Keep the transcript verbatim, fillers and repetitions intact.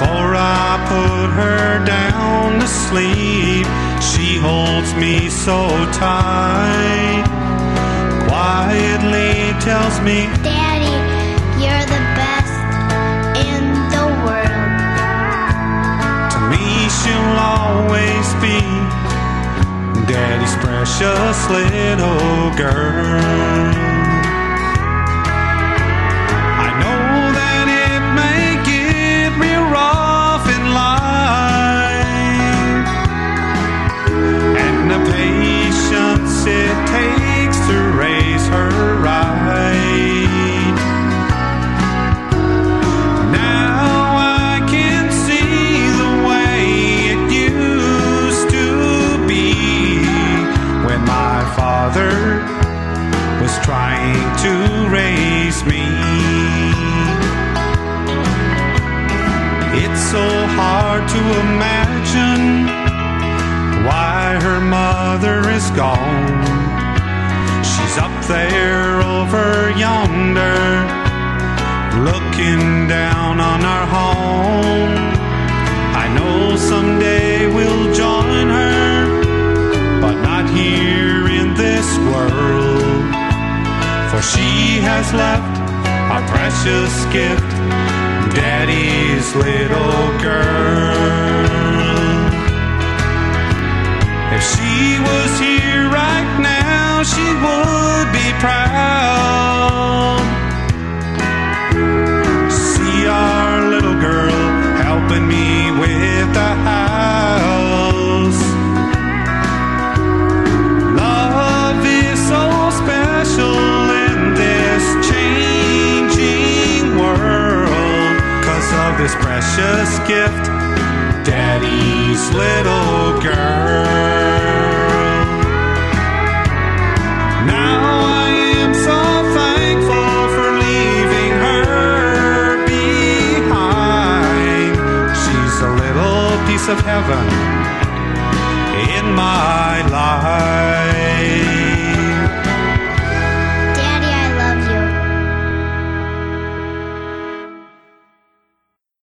Before I put her down to sleep, she holds me so tight, quietly tells me, Daddy, you're the best in the world. To me she'll always be Daddy's precious little girl. I know that it may get real rough in life, and the patience it takes to raise her right. Now I can see the way it used to be when my father was trying to raise me. It's so hard to imagine why her mother is gone. She's up there over yonder, looking down on our home. I know someday we'll join her, but not here in this world, for she has left a precious gift, Daddy's little girl. If she was here right now, she would be proud. See our little girl helping me with the house. Love is so special in this changing world, 'cause of this precious gift, Daddy's little girl. Now I am so thankful for leaving her behind. She's a little piece of heaven in my life.